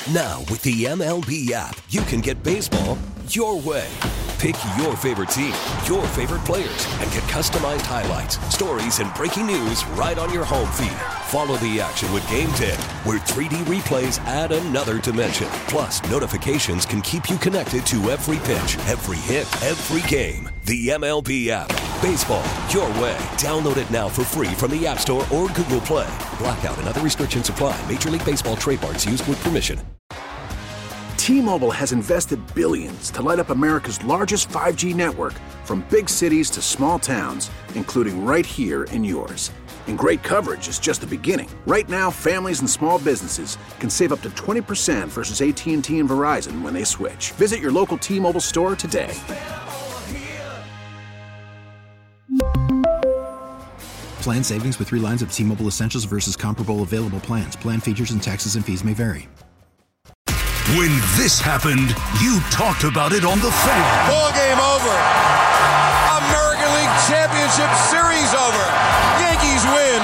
Now, with the MLB app, you can get baseball your way. Pick your favorite team, your favorite players, and get customized highlights, stories, and breaking news right on your home feed. Follow the action with Game Day, where 3D replays add another dimension. Plus, notifications can keep you connected to every pitch, every hit, every game. The MLB app. Baseball your way. Download it now for free from the App Store or Google Play. Blackout and other restrictions apply. Major League Baseball trademarks used with permission. T-Mobile has invested billions to light up America's largest 5G network, from big cities to small towns, including right here in yours. And great coverage is just the beginning. Right now, families and small businesses can save up to 20% versus AT&T and Verizon when they switch. Visit your local T-Mobile store today. Plan savings with 3 lines of T-Mobile Essentials versus comparable available plans. Plan features and taxes and fees may vary. When this happened, you talked about it on The Fan. Ball game over. American League Championship Series over. Yankees win.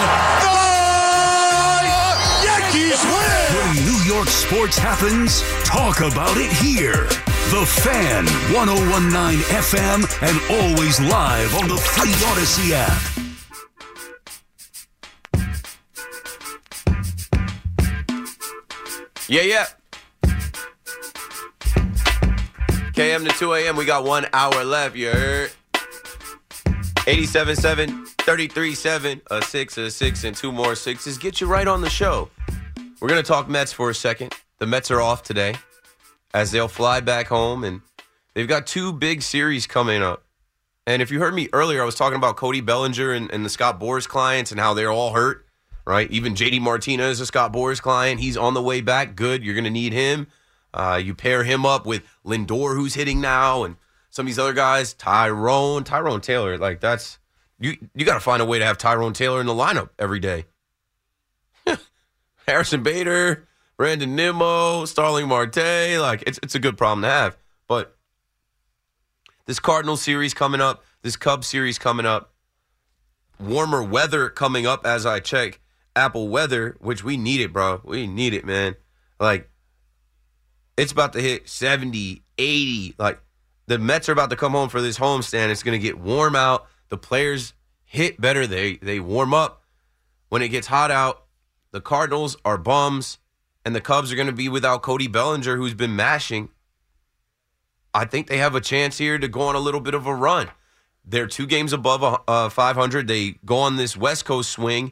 The Yankees win! When New York sports happens, talk about it here. The Fan, 101.9 FM, and always live on the free Odyssey app. Yeah. KM to 2 a.m. We got 1 hour left. You heard? 87.7, 33.7, a 6, a 6, and 2 more 6s. Get you right on the show. We're going to talk Mets for a second. The Mets are off today as they'll fly back home, and they've got 2 big series coming up. And if you heard me earlier, I was talking about Cody Bellinger and the Scott Boras clients and how they're all hurt, right? Even JD Martinez is a Scott Boras client. He's on the way back. Good. You're going to need him. You pair him up with Lindor, who's hitting now, and some of these other guys, Tyrone Taylor. Like, that's you got to find a way to have Tyrone Taylor in the lineup every day. Harrison Bader, Brandon Nimmo, Starling Marte. Like, it's a good problem to have. But this Cardinals series coming up, this Cubs series coming up, warmer weather coming up as I check Apple weather, which we need it, bro. We need it, man. Like, it's about to hit 70, 80. Like, the Mets are about to come home for this homestand. It's going to get warm out. The players hit better. They warm up. When it gets hot out, the Cardinals are bums, and the Cubs are going to be without Cody Bellinger, who's been mashing. I think they have a chance here to go on a little bit of a run. They're 2 games above 500. They go on this West Coast swing,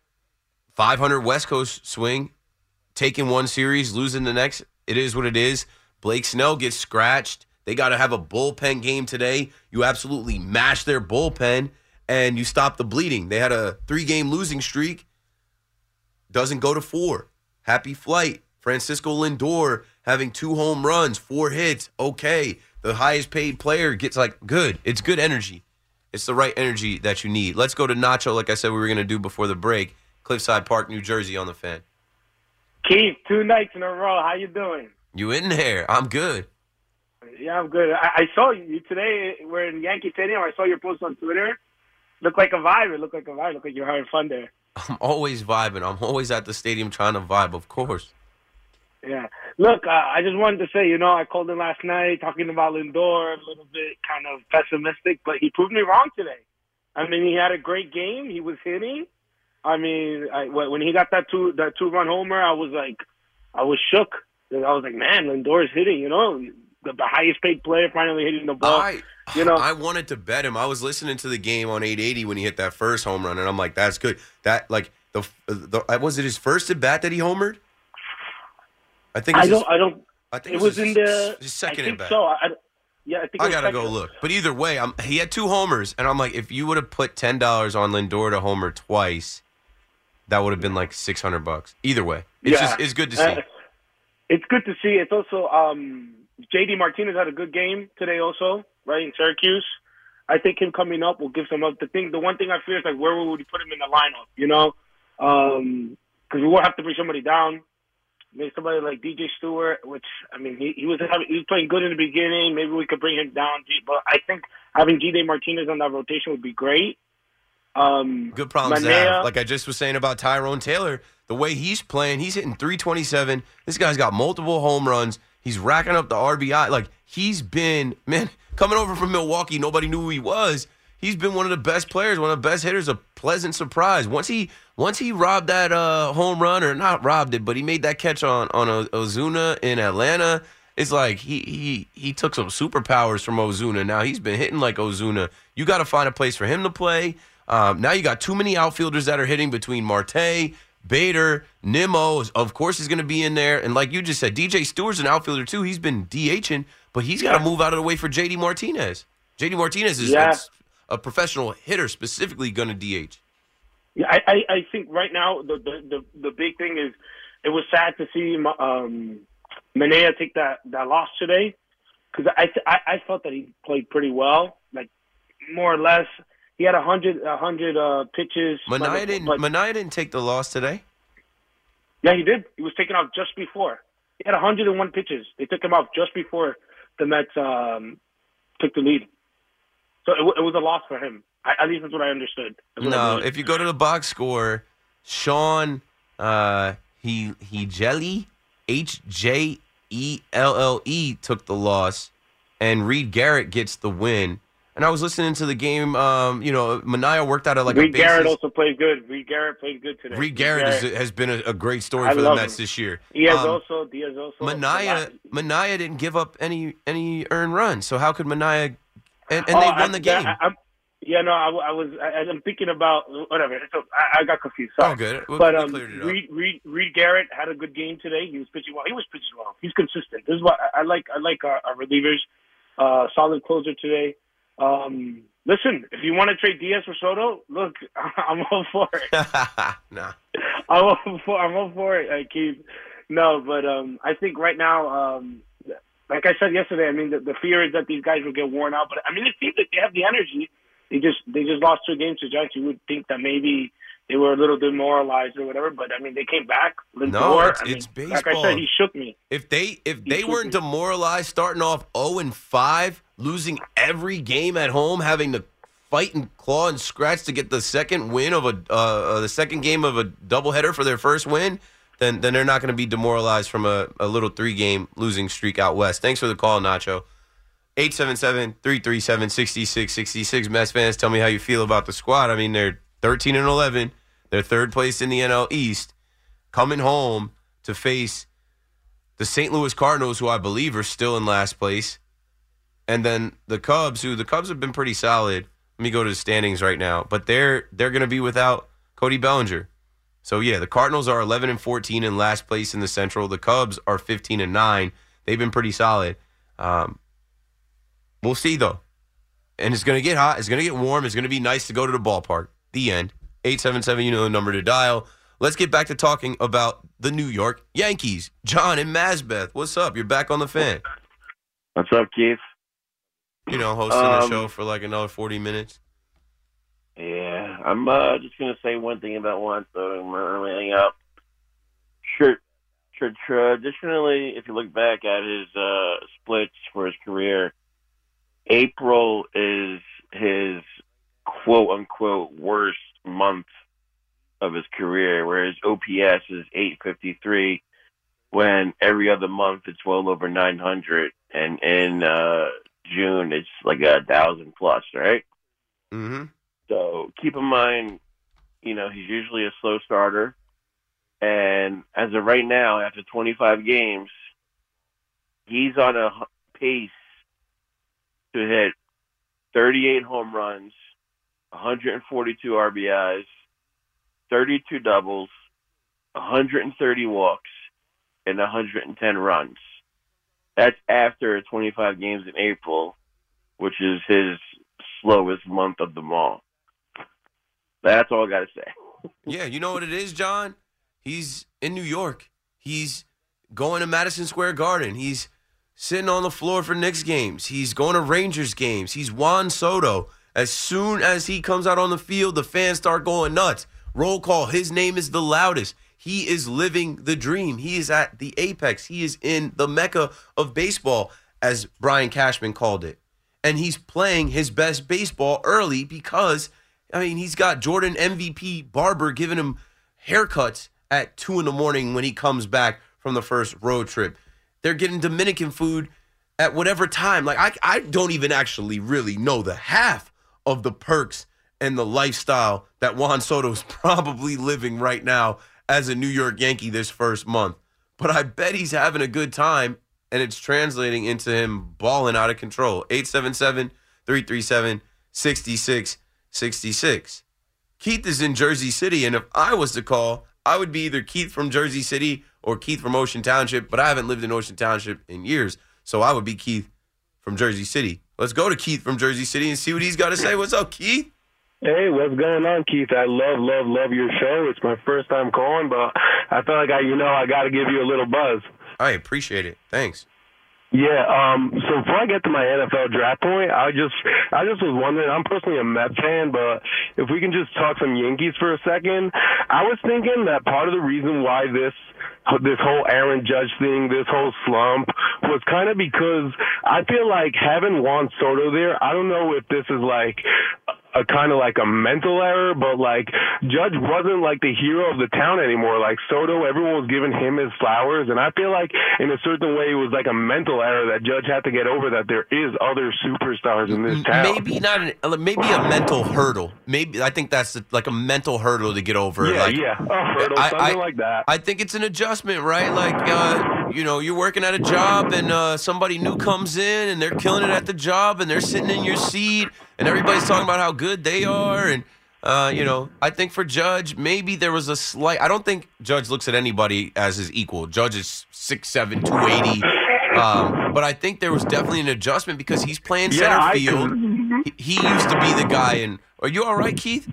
500 West Coast swing, taking one series, losing the next. It is what it is. Blake Snell gets scratched. They got to have a bullpen game today. You absolutely mash their bullpen, and you stop the bleeding. They had a 3-game losing streak. Doesn't go to 4. Happy flight. Francisco Lindor having 2 home runs, 4 hits. Okay. The highest paid player gets, good. It's good energy. It's the right energy that you need. Let's go to Nacho, like I said we were going to do before the break. Cliffside Park, New Jersey on the Fan. Keith, 2 nights in a row. How you doing? You in there? I'm good. Yeah, I'm good. I saw you today. We're in Yankee Stadium. I saw your post on Twitter. Looked like a vibe. Looked like you're having fun there. I'm always vibing. I'm always at the stadium trying to vibe, of course. Yeah. Look, I just wanted to say, I called in last night talking about Lindor, a little bit kind of pessimistic, but he proved me wrong today. I mean, he had a great game. He was hitting. I mean, when he got that 2-run homer, I was shook. I was like, man, Lindor is hitting, the highest paid player finally hitting the ball. I wanted to bet him. I was listening to the game on 880 when he hit that first home run, and I'm like, that's good. That, was it his first at bat that he homered? I think it was his second at bat. So. I think I gotta go look. But either way, he had 2 homers, and I'm like, if you would have put $10 on Lindor to homer twice, that would have been like $600. Either way, it's good to see. It's good to see. It's also JD Martinez had a good game today, also, right, in Syracuse. I think him coming up will give some up. The one thing I fear is where would you put him in the lineup? Because we will have to bring somebody down. Maybe somebody like DJ Stewart, which he was playing good in the beginning. Maybe we could bring him down, but I think having JD Martinez on that rotation would be great. Good problems to have. Like I just was saying about Tyrone Taylor, the way he's playing, he's hitting 327. This guy's got multiple home runs. He's racking up the RBI. Like, he's been, man, coming over from Milwaukee, nobody knew who he was. He's been one of the best players, one of the best hitters, a pleasant surprise. Once he robbed that home run, or not robbed it, but he made that catch on Ozuna in Atlanta, it's like he took some superpowers from Ozuna. Now he's been hitting like Ozuna. You got to find a place for him to play. Now you got too many outfielders that are hitting between Marte, Bader, Nimmo, of course, is going to be in there. And like you just said, DJ Stewart's an outfielder too. He's been DHing, but he's got to move out of the way for JD Martinez. JD Martinez is a professional hitter, specifically going to DH. Yeah, I think right now the big thing is it was sad to see Manaea take that loss today, because I felt that he played pretty well, like more or less. He had 100 pitches. Manaea didn't take the loss today. Yeah, he did. He was taken off just before. He had 101 pitches. They took him off just before the Mets took the lead. So it was a loss for him. At least that's what I understood. No, if you go to the box score, Sean Hjelle, Hjelle, took the loss, and Reed Garrett gets the win. And I was listening to the game. Manaea worked out like Reed a basis. Garrett also played good. Reed Garrett played good today. Reed Garrett has been a great story for the Mets this year. Diaz also. Manaea didn't give up any earned runs. So how could Manaea? And they won the game. I'm thinking about whatever. So I got confused. Sorry. Oh, good. We cleared it up. Reed Garrett had a good game today. He was pitching well. He's consistent. This is what I like. I like our relievers. Solid closer today. Listen, if you want to trade Diaz for Soto, look, I'm all for it. No. I'm all for it, Keith. No, but I think right now, like I said yesterday, I mean, the fear is that these guys will get worn out. But I mean, it seems that they have the energy. They just lost 2 games to Giants. You would think that maybe they were a little demoralized or whatever. But I mean, they came back. It's baseball. Like I said, he shook me. If they weren't demoralized, starting off 0-5, losing every game at home, having to fight and claw and scratch to get the second win of the second game of a doubleheader for their first win, then they're not going to be demoralized from a little 3-game losing streak out west. Thanks for the call, Nacho. 877-337-6666. Mets fans, tell me how you feel about the squad. I mean, they're 13-11. They're third place in the NL East, coming home to face the St. Louis Cardinals, who I believe are still in last place, and then the Cubs, the Cubs have been pretty solid. Let me go to the standings right now, but they're going to be without Cody Bellinger. So yeah, the Cardinals are 11-14 in last place in the Central. The Cubs are 15-9. They've been pretty solid. We'll see though, and it's going to get hot. It's going to get warm. It's going to be nice to go to the ballpark. The end. 877, you know the number to dial. Let's get back to talking about the New York Yankees. John and Mazbeth, what's up? You're back on the Fan. What's up, Keith? Hosting the show for like another 40 minutes. Yeah, I'm just going to say one thing about Juan Soto and everything up. Traditionally, if you look back at his splits for his career, April is his quote-unquote worst month of his career, where his OPS is 853, when every other month it's well over 900, and in June it's like 1,000 plus, right? Mm-hmm. So keep in mind, he's usually a slow starter, and as of right now, after 25 games, he's on a pace to hit 38 home runs, 142 RBIs, 32 doubles, 130 walks, and 110 runs. That's after 25 games in April, which is his slowest month of them all. That's all I got to say. Yeah, you know what it is, John? He's in New York. He's going to Madison Square Garden. He's sitting on the floor for Knicks games. He's going to Rangers games. He's Juan Soto. As soon as he comes out on the field, the fans start going nuts. Roll call. His name is the loudest. He is living the dream. He is at the apex. He is in the mecca of baseball, as Brian Cashman called it. And he's playing his best baseball early because, he's got Jordan MVP Barber giving him haircuts at 2 in the morning when he comes back from the first road trip. They're getting Dominican food at whatever time. Like, I don't even actually really know the half of the perks and the lifestyle that Juan Soto's probably living right now as a New York Yankee this first month. But I bet he's having a good time, and it's translating into him balling out of control. 877-337-6666. Keith is in Jersey City, and if I was to call, I would be either Keith from Jersey City or Keith from Ocean Township, but I haven't lived in Ocean Township in years, so I would be Keith from Jersey City. Let's go to Keith from Jersey City and see what he's got to say. What's up, Keith? Hey, what's going on, Keith? I love your show. It's my first time calling, but I feel like I got to give you a little buzz. I appreciate it. Thanks. Yeah, so before I get to my NFL draft point, I just was wondering, I'm personally a Mets fan, but if we can just talk some Yankees for a second, I was thinking that part of the reason why this whole Aaron Judge thing, this whole slump, was kind of because I feel like having Juan Soto there, I don't know if this is like a kind of like a mental error, but like Judge wasn't like the hero of the town anymore. Like Soto, everyone was giving him his flowers, and I feel like in a certain way it was like a mental error that Judge had to get over, that there is other superstars in this town. Maybe maybe a mental hurdle. Maybe I think that's like a mental hurdle to get over. Yeah, like, a hurdle, something like that. I think it's an adjustment, right? Like you're working at a job and somebody new comes in and they're killing it at the job and they're sitting in your seat and everybody's talking about how good they are. And, I think for Judge, maybe there was a slight – I don't think Judge looks at anybody as his equal. Judge is 6'7", 280. But I think there was definitely an adjustment because he's playing center field. He used to be the guy. And are you all right, Keith?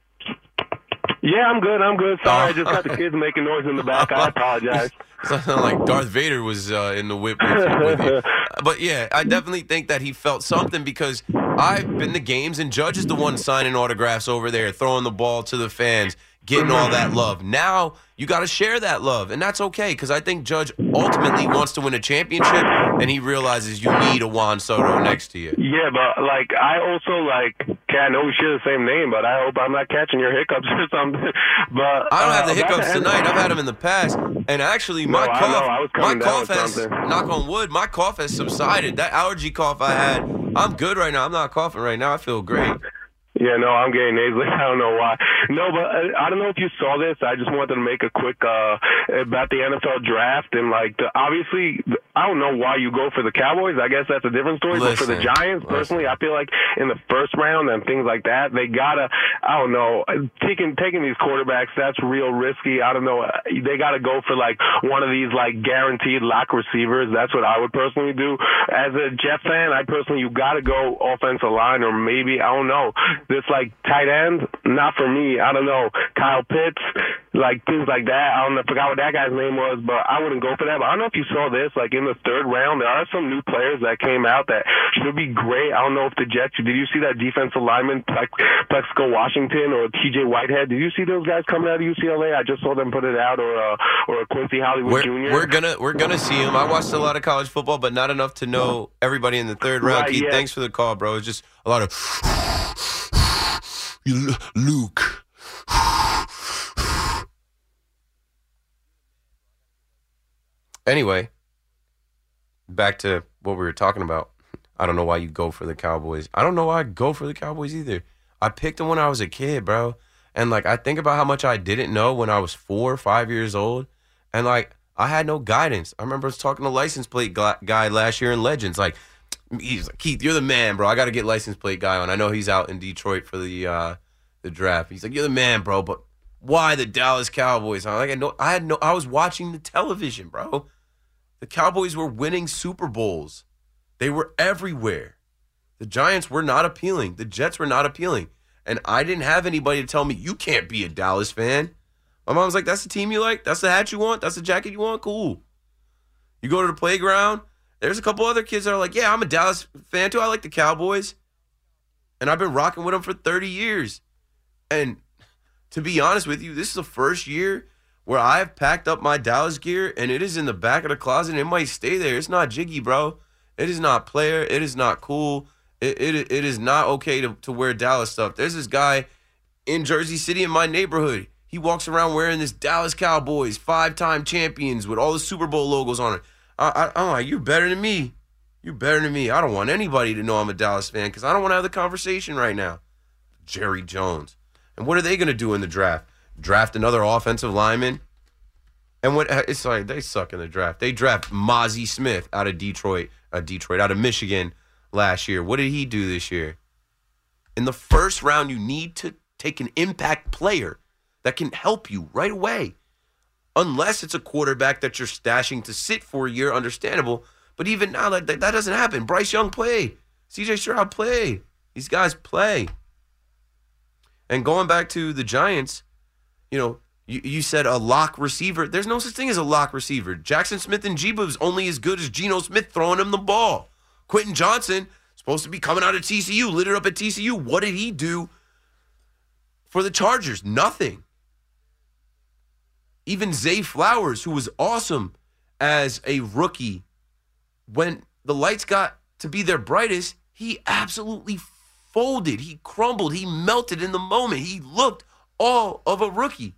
Yeah, I'm good. Sorry, I just got the kids making noise in the back. I apologize. Something like Darth Vader was in the whip with you. But, yeah, I definitely think that he felt something because I've been to games, and Judge is the one signing autographs over there, throwing the ball to the fans, getting all that love. Now you got to share that love, and that's okay because I think Judge ultimately wants to win a championship, and he realizes you need a Juan Soto next to you. Yeah, but, I also, I know we share the same name, but I hope I'm not catching your hiccups or something. But I don't have the hiccups tonight. I've had them in the past, and actually my cough has, knock on wood, my cough has subsided. That allergy cough I had, I'm good right now. I'm not coughing right now. I feel great. Yeah, no, I'm getting nasally. I don't know why. No, but I don't know if you saw this. I just wanted to make a quick about the NFL draft. And, obviously, I don't know why you go for the Cowboys. I guess that's a different story. But for the Giants, personally, I feel like in the first round and things like that, they got to, I don't know, taking these quarterbacks, that's real risky. I don't know. They got to go for, one of these, guaranteed lock receivers. That's what I would personally do. As a Jet fan, you got to go offensive line or maybe, I don't know, this tight end, not for me. I don't know, Kyle Pitts, things like that. I don't know, forgot what that guy's name was, but I wouldn't go for that. But I don't know if you saw this, in the third round, there are some new players that came out that should be great. I don't know if the Jets, did you see that defensive lineman, Plexico Washington or TJ Whitehead? Did you see those guys coming out of UCLA? I just saw them put it out, or Quincy Hollywood Jr. We're gonna see him. I watched a lot of college football, but not enough to know everybody in the third round. Right, Keith, yeah. Thanks for the call, bro. It's just a lot of Luke. Anyway, back to what we were talking about. I don't know why you go for the Cowboys. I don't know why I go for the Cowboys either. I picked them when I was a kid, bro. And, I think about how much I didn't know when I was 4 or 5 years old. And, I had no guidance. I remember I was talking to license plate guy last year in Legends. He's like, Keith, you're the man, bro. I got to get license plate guy on. I know he's out in Detroit for the draft. He's like, you're the man, bro. But why the Dallas Cowboys? I'm like, I was watching the television, bro. The Cowboys were winning Super Bowls. They were everywhere. The Giants were not appealing. The Jets were not appealing. And I didn't have anybody to tell me, you can't be a Dallas fan. My mom's like, that's the team you like? That's the hat you want? That's the jacket you want? Cool. You go to the playground, there's a couple other kids that are like, yeah, I'm a Dallas fan too. I like the Cowboys. And I've been rocking with them for 30 years. And to be honest with you, this is the first year where I've packed up my Dallas gear and it is in the back of the closet and it might stay there. It's not jiggy, bro. It is not player. It is not cool. It is not okay to wear Dallas stuff. There's this guy in Jersey City in my neighborhood. He walks around wearing this Dallas Cowboys 5-time champions with all the Super Bowl logos on it. I'm like, you're better than me. You're better than me. I don't want anybody to know I'm a Dallas fan because I don't want to have the conversation right now. Jerry Jones. And what are they going to do in the draft? Draft another offensive lineman? And it's like they suck in the draft. They draft Mozzie Smith out of out of Michigan last year. What did he do this year? In the first round, you need to take an impact player that can help you right away. Unless it's a quarterback that you're stashing to sit for a year, understandable. But even now, that doesn't happen. Bryce Young played. C.J. Stroud played. These guys play. And going back to the Giants, you said a lock receiver. There's no such thing as a lock receiver. Jackson Smith-Njigba is only as good as Geno Smith throwing him the ball. Quentin Johnson, supposed to be coming out of TCU, lit it up at TCU. What did he do for the Chargers? Nothing. Even Zay Flowers, who was awesome as a rookie, when the lights got to be their brightest, he absolutely folded. He crumbled. He melted in the moment. He looked all of a rookie.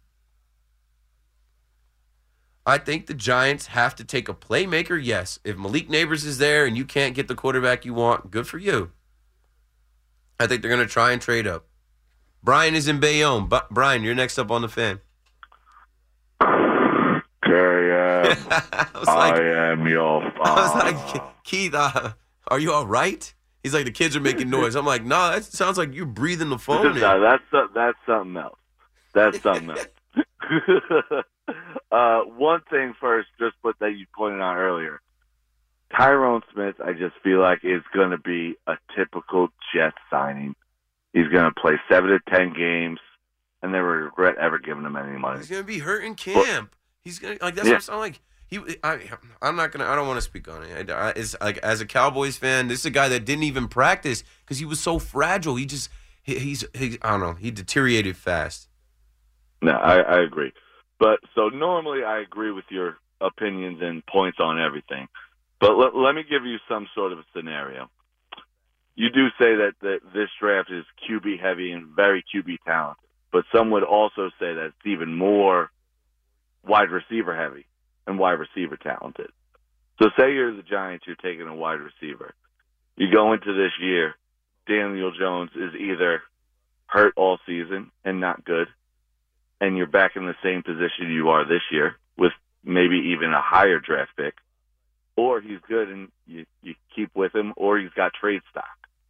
I think the Giants have to take a playmaker, yes. If Malik Neighbors is there and you can't get the quarterback you want, good for you. I think they're going to try and trade up. Brian is in Bayonne. Brian, you're next up on the Fan. I am your father. I was like, Keith, are you all right? He's like, the kids are making noise. I'm like, no, that sounds like you're breathing the phone in. No, that's something else. That's something else. One thing first, just what that you pointed out earlier. Tyrone Smith, I just feel like is going to be a typical Jets signing. He's going to play 7 to 10 games, and they will regret ever giving him any money. He's going to be hurt in camp. He's going to, like, that's what I'm saying. Like, I'm not gonna. I don't want to speak on it. It's like, as a Cowboys fan, this is a guy that didn't even practice because he was so fragile. He's I don't know. He deteriorated fast. No, I agree. But so normally I agree with your opinions and points on everything. But let me give you some sort of a scenario. You do say that this draft is QB heavy and very QB talented, but some would also say that it's even more wide receiver heavy and wide receiver talented. So say you're the Giants, you're taking a wide receiver. You go into this year, Daniel Jones is either hurt all season and not good, and you're back in the same position you are this year with maybe even a higher draft pick, or he's good and you keep with him, or he's got trade stock.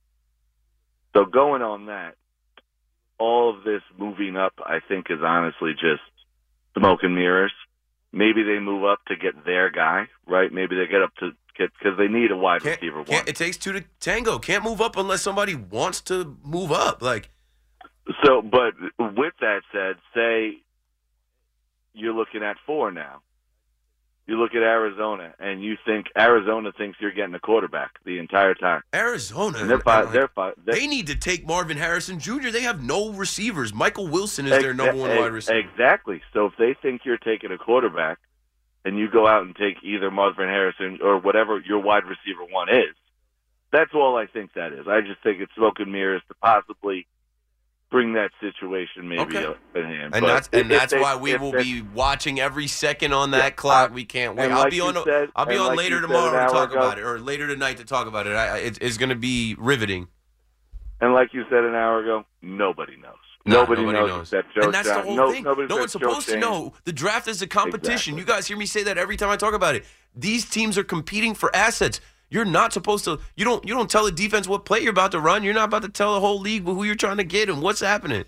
So going on that, all of this moving up, I think, is honestly just smoke and mirrors. Maybe they move up to get their guy, right? Maybe they get up to get because they need a wide receiver one. It takes two to tango. Can't move up unless somebody wants to move up. So, but with that said, say you're looking at 4 now. You look at Arizona, and you think Arizona thinks you're getting a quarterback the entire time. Arizona, they need to take Marvin Harrison Jr. They have no receivers. Michael Wilson is their number one wide receiver. Exactly. So if they think you're taking a quarterback, and you go out and take either Marvin Harrison or whatever your wide receiver one is, that's all I think that is. I just think it's smoke and mirrors to possibly bring that situation maybe in hand. And that's why we will be watching every second on that clock. We can't wait. I'll be on later tomorrow to talk about it, or later tonight to talk about it. It's going to be riveting. And like you said an hour ago, nobody knows. Nobody knows that Joe. And that's the whole thing. No one's supposed to know. The draft is a competition. Exactly. You guys hear me say that every time I talk about it. These teams are competing for assets. You're not supposed to. You don't tell the defense what play you're about to run. You're not about to tell the whole league who you're trying to get and what's happening.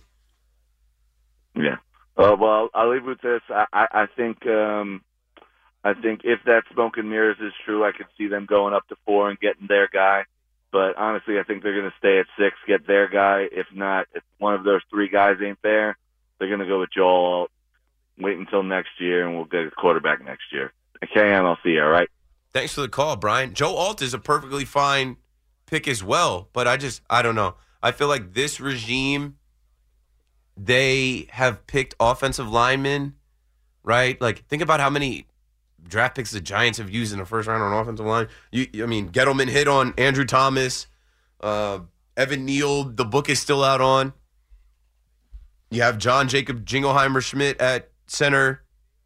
Yeah. Well, I'll leave with this. I think if that smoke and mirrors is true, I could see them going up to 4 and getting their guy. But honestly, I think they're going to stay at 6, get their guy. If not, if one of those 3 guys ain't there, they're going to go with Joel Alt. Wait until next year, and we'll get a quarterback next year. KM, I'll see you, all right? Thanks for the call, Brian. Joe Alt is a perfectly fine pick as well, but I don't know. I feel like this regime, they have picked offensive linemen, right? Like, think about how many draft picks the Giants have used in the first round on offensive line. Gettleman hit on Andrew Thomas. Evan Neal, the book is still out on. You have John Jacob Jingleheimer Schmidt at center.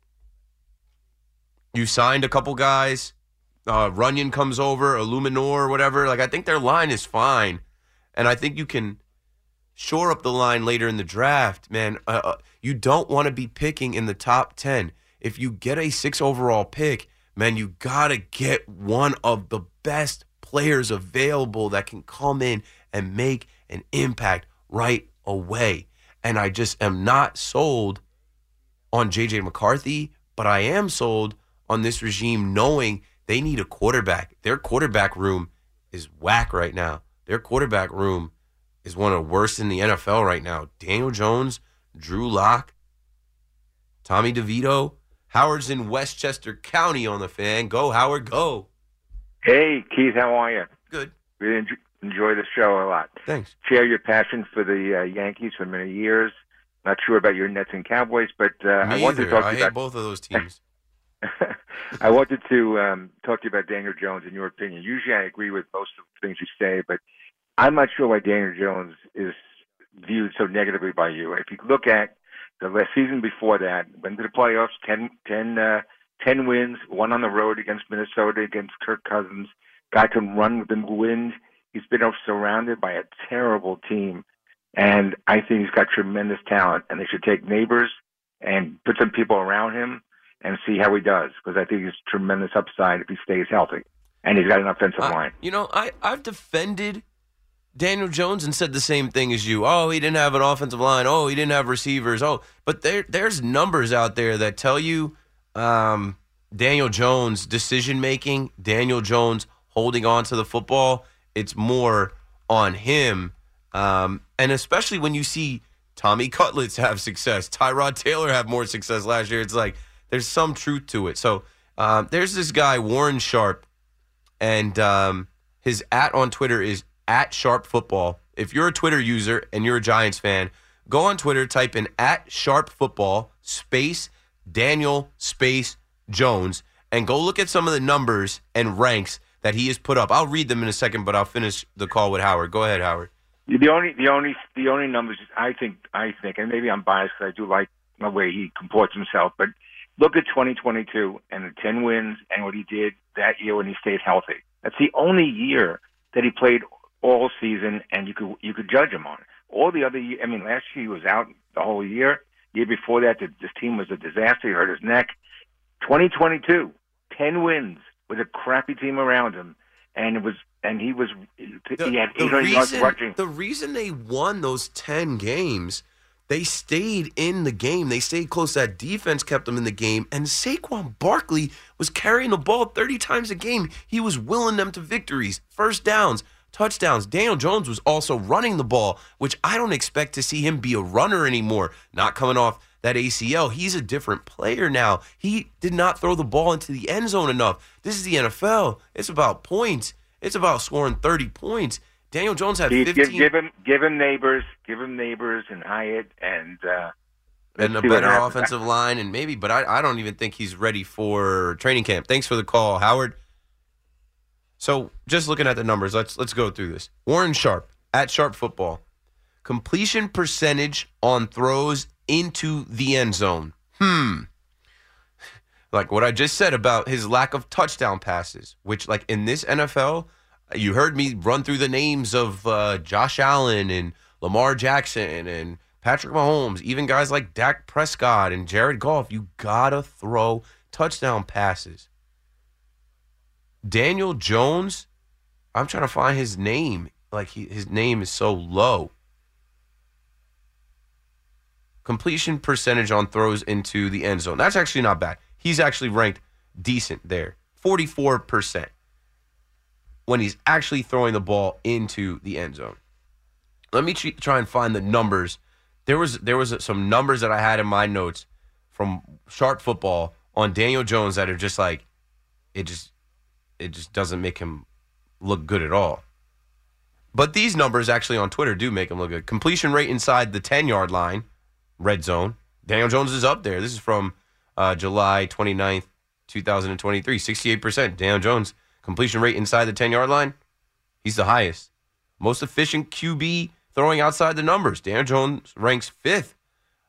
You signed a couple guys. Runyon comes over, Illuminor, whatever. Like, I think their line is fine. And I think you can shore up the line later in the draft, man. You don't want to be picking in the top 10. If you get a 6 overall pick, man, you got to get one of the best players available that can come in and make an impact right away. And I just am not sold on J.J. McCarthy, but I am sold on this regime knowing they need a quarterback. Their quarterback room is whack right now. Their quarterback room is one of the worst in the NFL right now. Daniel Jones, Drew Lock, Tommy DeVito. Howard's in Westchester County on the Fan. Go, Howard, go. Hey, Keith, how are you? Good. Really enjoy the show a lot. Thanks. Share your passion for the Yankees for many years. Not sure about your Nets and Cowboys, but I wanted to talk to you hate about both of those teams. I wanted to talk to you about Daniel Jones and your opinion. Usually I agree with most of the things you say, but I'm not sure why Daniel Jones is viewed so negatively by you. If you look at the last season before that, went to the playoffs, 10 wins, one on the road against Minnesota, against Kirk Cousins, got to run with the wind. He's been surrounded by a terrible team, and I think he's got tremendous talent, and they should take Neighbors and put some people around him and see how he does, because I think he's tremendous upside if he stays healthy, and he's got an offensive line. You know, I've defended Daniel Jones and said the same thing as you. Oh, he didn't have an offensive line. Oh, he didn't have receivers. Oh, but there's numbers out there that tell you Daniel Jones' decision-making, Daniel Jones holding on to the football, it's more on him. And especially when you see Tommy Cutlets have success, Tyrod Taylor have more success last year, it's like there's some truth to it. So there's this guy, Warren Sharp, and his @ on Twitter is @SharpFootball. If you're a Twitter user and you're a Giants fan, go on Twitter, type in @SharpFootball, space Daniel, space Jones, and go look at some of the numbers and ranks that he has put up. I'll read them in a second, but I'll finish the call with Howard. Go ahead, Howard. The only numbers I think, and maybe I'm biased because I do like the way he comports himself, but look at 2022 and the 10 wins and what he did that year when he stayed healthy. That's the only year that he played all season, and you could judge him on it. All the other year, I mean, last year he was out the whole year. Year before that, this team was a disaster. He hurt his neck. 2022, 10 wins with a crappy team around him, and he had 800 yards rushing. The reason they won those 10 games, they stayed in the game. They stayed close. That defense kept them in the game, and Saquon Barkley was carrying the ball 30 times a game. He was willing them to victories, first downs, touchdowns. Daniel Jones was also running the ball, which I don't expect to see him be a runner anymore, not coming off that ACL. He's a different player now. He did not throw the ball into the end zone enough. This is the NFL. It's about points. It's about scoring 30 points. Daniel Jones had 15. Give him Neighbors and Hyatt and a better offensive line and maybe, but I don't even think he's ready for training camp. Thanks for the call, Howard. So just looking at the numbers, let's go through this. Warren Sharp, @SharpFootball. Completion percentage on throws into the end zone. Like what I just said about his lack of touchdown passes, which like in this NFL, you heard me run through the names of Josh Allen and Lamar Jackson and Patrick Mahomes, even guys like Dak Prescott and Jared Goff. You got to throw touchdown passes. Daniel Jones, I'm trying to find his name. Like his name is so low. Completion percentage on throws into the end zone. That's actually not bad. He's actually ranked decent there. 44% when he's actually throwing the ball into the end zone. Let me try and find the numbers. There was some numbers that I had in my notes from Sharp Football on Daniel Jones that are just like, it just doesn't make him look good at all. But these numbers actually on Twitter do make him look good. Completion rate inside the 10-yard line, red zone. Daniel Jones is up there. This is from July 29th, 2023, 68%. Daniel Jones, completion rate inside the 10-yard line, he's the highest. Most efficient QB throwing outside the numbers. Daniel Jones ranks 5th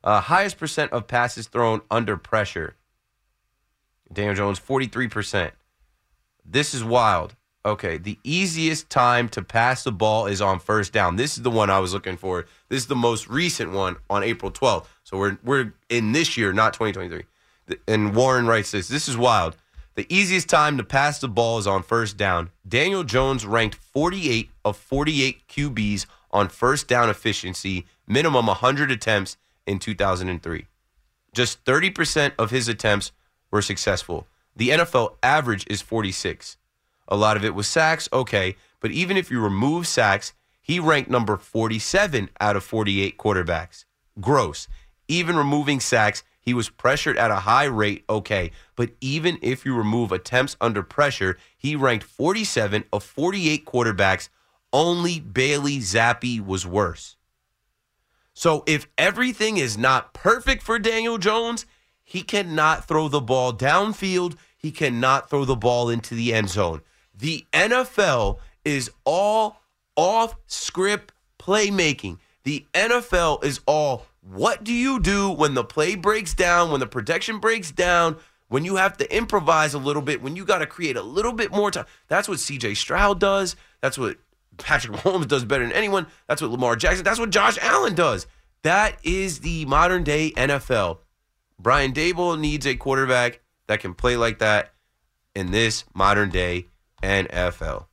Highest percent of passes thrown under pressure. Daniel Jones, 43%. This is wild. Okay, the easiest time to pass the ball is on first down. This is the one I was looking for. This is the most recent one on April 12th. So we're in this year, not 2023. And Warren writes this. This is wild. The easiest time to pass the ball is on first down. Daniel Jones ranked 48 of 48 QBs on first down efficiency, minimum 100 attempts in 2003. Just 30% of his attempts were successful. The NFL average is 46. A lot of it was sacks, okay, but even if you remove sacks, he ranked number 47 out of 48 quarterbacks. Gross. Even removing sacks, he was pressured at a high rate, okay, but even if you remove attempts under pressure, he ranked 47 of 48 quarterbacks. Only Bailey Zappi was worse. So if everything is not perfect for Daniel Jones, he cannot throw the ball downfield. He cannot throw the ball into the end zone. The NFL is all off-script playmaking. The NFL is all, what do you do when the play breaks down, when the protection breaks down, when you have to improvise a little bit, when you got to create a little bit more time? That's what C.J. Stroud does. That's what Patrick Mahomes does better than anyone. That's what Lamar Jackson, that's what Josh Allen does. That is the modern-day NFL. Brian Daboll needs a quarterback that can play like that in this modern-day NFL.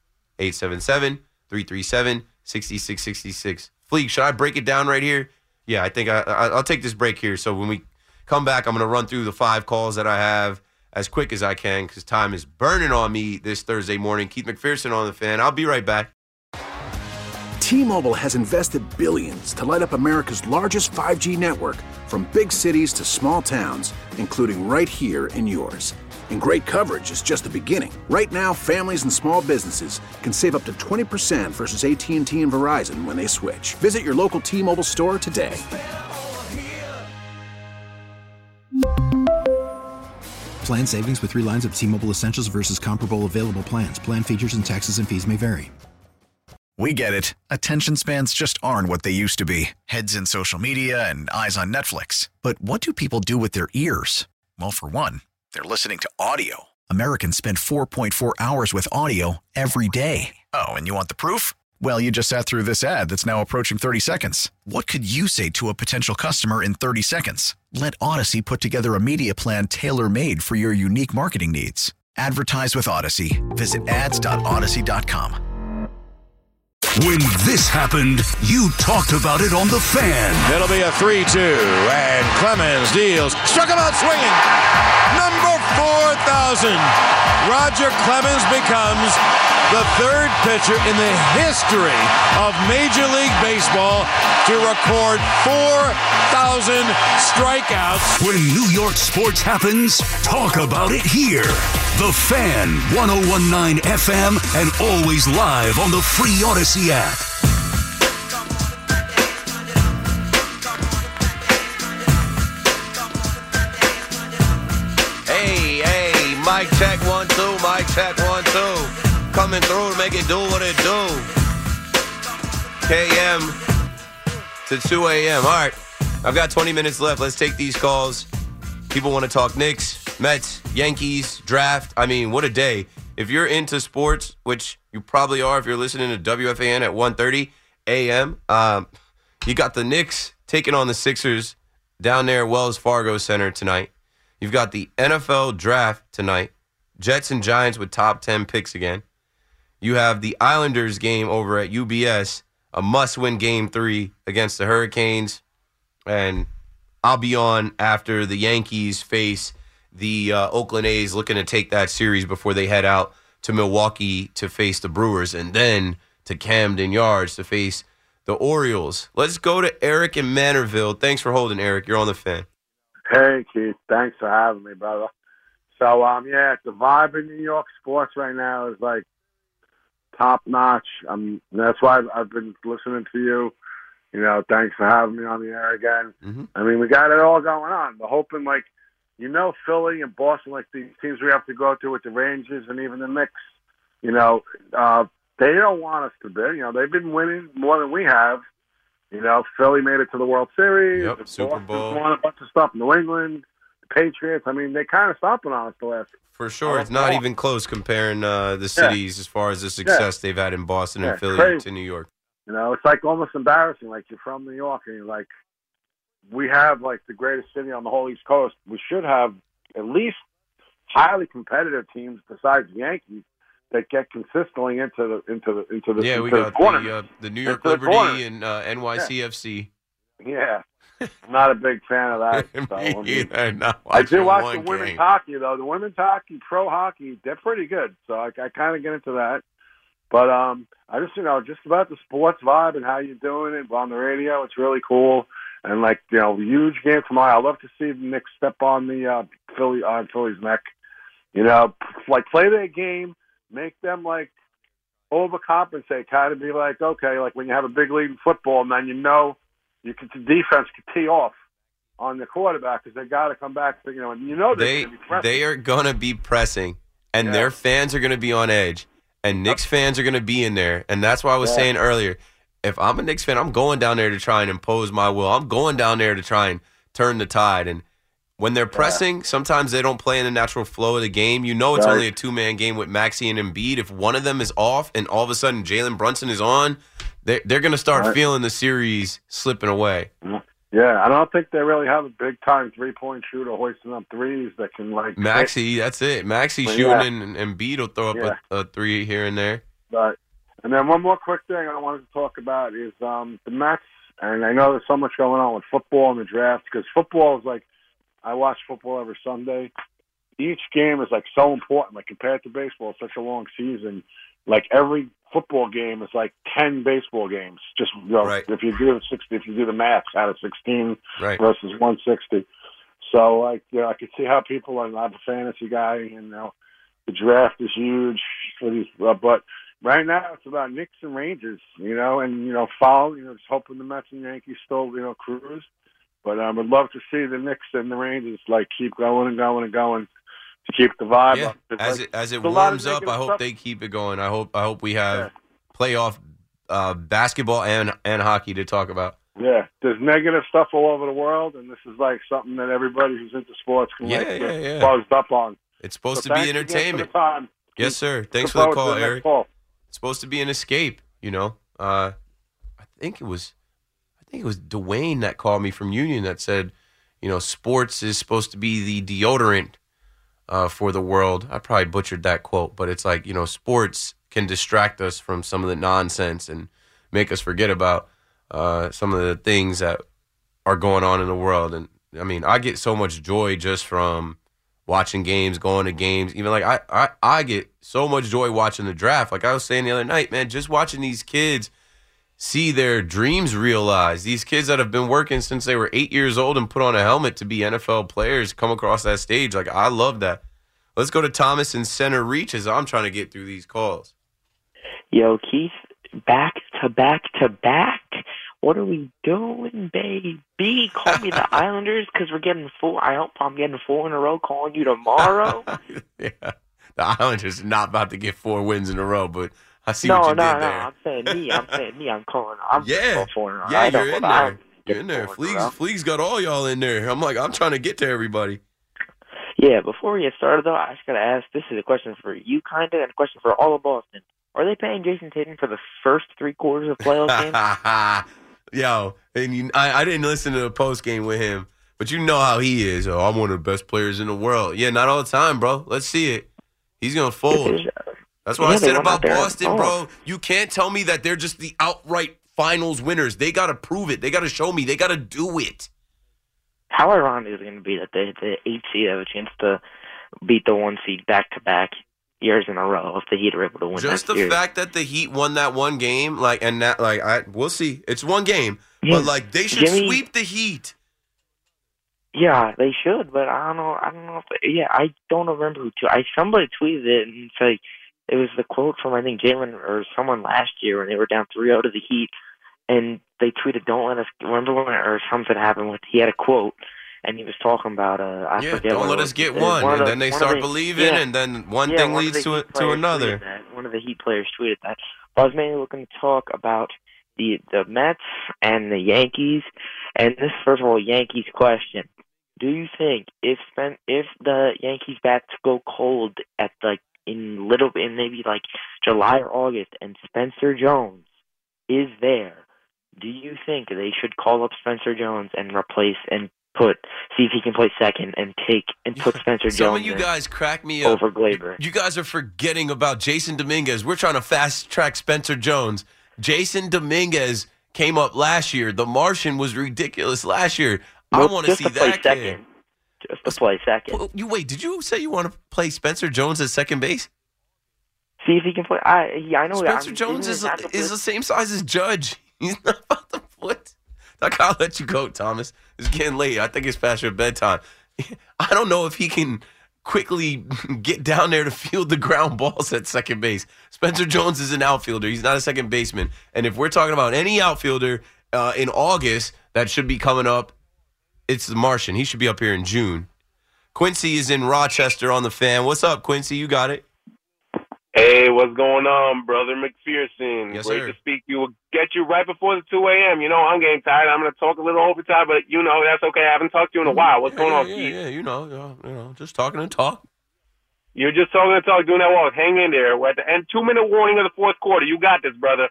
877-337-6666. Fleek, should I break it down right here? Yeah, I think I'll take this break here. So when we come back, I'm going to run through the 5 calls that I have as quick as I can because time is burning on me this Thursday morning. Keith McPherson on the Fan. I'll be right back. T-Mobile has invested billions to light up America's largest 5G network, from big cities to small towns, including right here in yours. And great coverage is just the beginning. Right now, families and small businesses can save up to 20% versus AT&T and Verizon when they switch. Visit your local T-Mobile store today. Plan savings with 3 lines of T-Mobile Essentials versus comparable available plans. Plan features and taxes and fees may vary. We get it. Attention spans just aren't what they used to be. Heads in social media and eyes on Netflix. But what do people do with their ears? Well, for one, they're listening to audio. Americans spend 4.4 hours with audio every day. Oh, and you want the proof? Well, you just sat through this ad that's now approaching 30 seconds. What could you say to a potential customer in 30 seconds? Let Odyssey put together a media plan tailor-made for your unique marketing needs. Advertise with Odyssey. Visit ads.odyssey.com. When this happened, you talked about it on The Fan. It'll be a 3-2, and Clemens deals. Struck him out swinging. Number 4,000. Roger Clemens becomes the 3rd pitcher in the history of Major League Baseball to record 4,000 strikeouts. When New York sports happens, talk about it here. The Fan, 101.9 FM, and always live on the free Odyssey app. Hey, mic check 1 2, mic check 1 2. Coming through to make it do what it do. KM to 2 a.m. All right, I've got 20 minutes left. Let's take these calls. People want to talk Knicks, Mets, Yankees, draft. I mean, what a day. If you're into sports, which you probably are if you're listening to WFAN at 1:30 a.m., you got the Knicks taking on the Sixers down there at Wells Fargo Center tonight. You've got the NFL draft tonight. Jets and Giants with top 10 picks again. You have the Islanders game over at UBS, a must-win Game 3 against the Hurricanes. And I'll be on after the Yankees face the Oakland A's, looking to take that series before they head out to Milwaukee to face the Brewers and then to Camden Yards to face the Orioles. Let's go to Eric in Manorville. Thanks for holding, Eric. You're on the Fan. Hey, Keith. Thanks for having me, brother. So, yeah, the vibe in New York sports right now is, like, top-notch. That's why I've been listening to you. You know, thanks for having me on the air again. Mm-hmm. I mean, we got it all going on. We're hoping, like, you know, Philly and Boston, like these teams we have to go through with the Rangers and even the Knicks, you know, they don't want us to be. You know, they've been winning more than we have. You know, Philly made it to the World Series. Yep, Super Bowl. Won a bunch of stuff. New England, the Patriots. I mean, they kind of stomping on us the last. For sure. It's not even close comparing the cities as far as the success they've had in Boston and Philly to New York. You know, it's like almost embarrassing. Like, you're from New York and you're like, we have like the greatest city on the whole East Coast. We should have at least highly competitive teams besides the Yankees that get consistently into the Yeah, we into got the New York Liberty and NYCFC. Yeah. I'm not a big fan of that. So, I do watch the women's hockey, though. The women's hockey, pro hockey, they're pretty good. So I kind of get into that. But I just, just about the sports vibe and how you're doing it on the radio, it's really cool. And, like, huge game tomorrow. I'd love to see the Knicks step on the Philly's neck. Like, play their game, make them, like, overcompensate, kind of be like, okay, like when you have a big lead in football, and then the defense can tee off on the quarterback because they got to come back. They're going to be pressing. They are going to be pressing, and their fans are going to be on edge, and Knicks fans are going to be in there. And that's why I was saying earlier, if I'm a Knicks fan, I'm going down there to try and impose my will. I'm going down there to try and turn the tide. And when they're pressing, sometimes they don't play in the natural flow of the game. It's only a two-man game with Maxey and Embiid. If one of them is off and all of a sudden Jalen Brunson is on, they're going to start feeling the series slipping away. Yeah, I don't think they really have a big-time three-point shooter hoisting up threes that can, like... Maxey, that's it. Maxey shooting and Embiid will throw up a three here and there. And then one more quick thing I wanted to talk about is the Mets. And I know there's so much going on with football and the draft because football is like... I watch football every Sunday. Each game is, like, so important. Like, compared to baseball, it's such a long season. Like, every football game is like 10 baseball games. Just if you do the math out of 16 versus 160. So I could see how people I'm a fantasy guy, and the draft is huge for these. But right now it's about Knicks and Rangers, and follow, just hoping the Mets and Yankees still cruise. But I would love to see the Knicks and the Rangers like keep going and going and going. To keep the vibe up. As it warms up, I hope they keep it going. I hope we have playoff basketball and hockey to talk about. Yeah, there's negative stuff all over the world, and this is like something that everybody who's into sports can get buzzed up on. It's supposed to be entertainment. Yes, sir. Thanks for the call, Eric. It's supposed to be an escape. I think it was Dwayne that called me from Union that said, sports is supposed to be the deodorant for the world. I probably butchered that quote, but it's like, sports can distract us from some of the nonsense and make us forget about some of the things that are going on in the world. And I mean, I get so much joy just from watching games, going to games. Even like I get so much joy watching the draft. Like I was saying the other night, man, just watching these kids see their dreams realized. These kids that have been working since they were 8 years old and put on a helmet to be NFL players come across that stage. Like, I love that. Let's go to Thomas in Center Reach as I'm trying to get through these calls. Yo, Keith, back to back to back. What are we doing, baby? Call me the Islanders because we're getting 4. I hope I'm getting 4 in a row calling you tomorrow. Yeah, the Islanders are not about to get 4 wins in a row, but I see what you did there. I'm saying me. I'm calling. I'm 4 in a row. Yeah, you're in there. You're in there. Fleeg's got all y'all in there. I'm trying to get to everybody. Yeah, before we get started, though, I just got to ask, this is a question for you, kind of, and a question for all of Boston. Are they paying Jason Tatum for the first 3 quarters of playoff games? Yo, and I didn't listen to the post game with him, but you know how he is. Oh, I'm one of the best players in the world. Yeah, not all the time, bro. Let's see it. He's going to fold. That's what I said about Boston, bro. You can't tell me that they're just the outright finals winners. They got to prove it. They got to show me. They got to do it. How ironic is it going to be that the 8 seed have a chance to beat the 1 seed back-to-back years in a row if the Heat are able to win just that the fact that the Heat won that one game, we'll see. It's one game, but they should sweep the Heat. Yeah, they should, but I don't know. I don't remember who. Somebody tweeted it and said it was the quote from I think Jalen or someone last year when they were down 3-0 to the Heat, and they tweeted, "Don't let us." Remember when or something happened with he had a quote. And he was talking about, I forget. Don't let us get one. And then they start believing, and then one thing leads to another. One of the Heat players tweeted that. I was mainly looking to talk about the Mets and the Yankees. And this, first of all, Yankees question: do you think if the Yankees bats go cold at in maybe like July or August, and Spencer Jones is there, do you think they should call up Spencer Jones and see if he can play second and put Spencer Jones? Some of you guys crack me up over Glaber. You guys are forgetting about Jason Dominguez. We're trying to fast track Spencer Jones. Jason Dominguez came up last year. The Martian was ridiculous last year. I want to see that kid. Just to play second. Wait, did you say you want to play Spencer Jones at second base? See if he can play. I know Spencer Jones is the same size as Judge. He's not about the foot. I gotta let you go, Thomas. It's getting late. I think it's past your bedtime. I don't know if he can quickly get down there to field the ground balls at second base. Spencer Jones is an outfielder. He's not a second baseman. And if we're talking about any outfielder in August that should be coming up, it's the Martian. He should be up here in June. Quincy is in Rochester on the Fan. What's up, Quincy? You got it. Hey, what's going on, brother McPherson? Yes, Great sir. to speak to you. We'll get you right before the 2 a.m. You know, I'm getting tired. I'm going to talk a little overtime, but, that's okay. I haven't talked to you in a while. What's going on, Keith? Yeah, just talking and talk. You're just talking and talk, doing that walk. Hang in there. We're at the end. 2-minute warning of the fourth quarter. You got this, brother.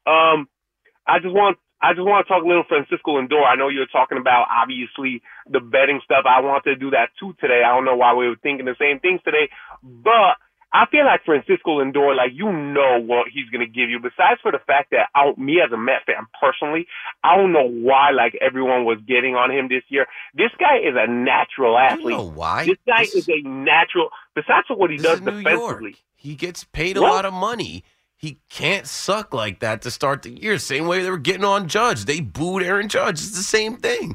I just want to talk a little Francisco Lindor. I know you're talking about, obviously, the betting stuff. I want to do that, too, today. I don't know why we were thinking the same things today, but I feel like Francisco Lindor, what he's going to give you. Besides for the fact that me as a Met fan personally, I don't know why everyone was getting on him this year. This guy is a natural athlete. You know why? This guy is a natural. Besides for what he does defensively, he gets paid a lot of money. He can't suck like that to start the year. Same way they were getting on Judge. They booed Aaron Judge. It's the same thing.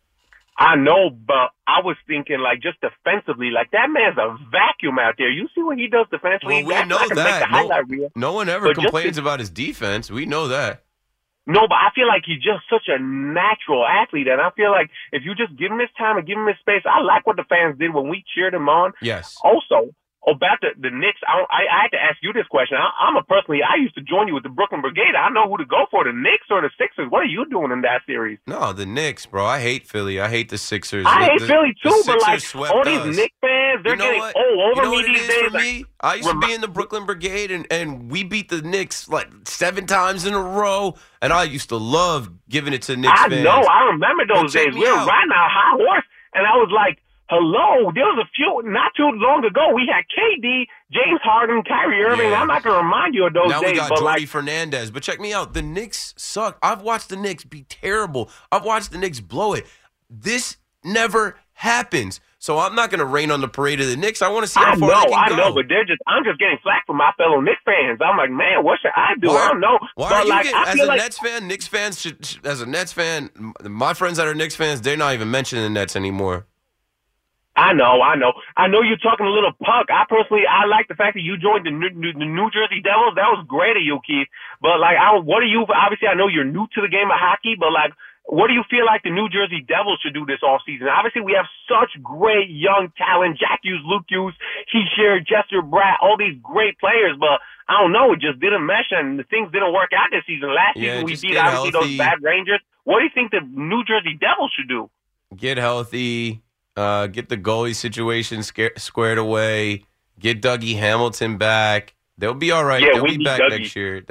I know, but I was thinking just defensively, that man's a vacuum out there. You see what he does defensively? Well, we know that. No one ever complains about his defense. We know that. No, but I feel like he's just such a natural athlete, and I feel like if you just give him his time and give him his space, I like what the fans did when we cheered him on. Yes. Also, about the Knicks, I had to ask you this question. I used to join you with the Brooklyn Brigade. I know who to go for, the Knicks or the Sixers. What are you doing in that series? No, the Knicks, bro. I hate Philly. I hate the Sixers. I hate Philly too, but all us. these Knicks fans, they're getting all over me these days. For me? I used to be in the Brooklyn Brigade, and we beat the Knicks 7 times in a row, and I used to love giving it to Knicks fans. I know. I remember those days. We were riding our high horse, and I was like, hello, there was a few, not too long ago, we had KD, James Harden, Kyrie Irving. Yeah. I'm not going to remind you of those days. Now we got Jordy Fernandez. But check me out. The Knicks suck. I've watched the Knicks be terrible. I've watched the Knicks blow it. This never happens. So I'm not going to rain on the parade of the Knicks. I want to see how far they can go. I know, but I'm just getting flack from my fellow Knicks fans. I'm like, man, what should I do? I don't know. Why are you getting, as a Nets fan, Knicks fans should, as a Nets fan, my friends that are Knicks fans, they're not even mentioning the Nets anymore. I know. You're talking a little punk. I like the fact that you joined the New Jersey Devils. That was great of you, Keith. But what do you? Obviously, I know you're new to the game of hockey, but what do you feel like the New Jersey Devils should do this offseason? Obviously, we have such great young talent: Jack Hughes, Luke Hughes, Heischer, Jester Bratt, all these great players. But I don't know, it just didn't mesh, and the things didn't work out this season. Last season, we beat obviously those bad Rangers. What do you think the New Jersey Devils should do? Get healthy. Get the goalie situation squared away. Get Dougie Hamilton back. They'll be all right. They'll be back next year.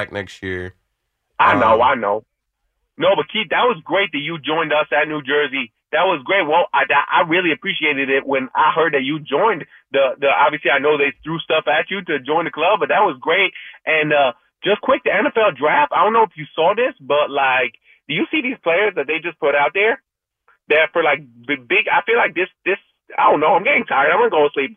I know. No, but Keith, that was great that you joined us at New Jersey. That was great. Well, I really appreciated it when I heard that you joined the. Obviously, I know they threw stuff at you to join the club, but that was great. And just quick, the NFL draft. I don't know if you saw this, but do you see these players that they just put out there? That for big, I feel like this. I don't know. I'm getting tired. I'm gonna go to sleep.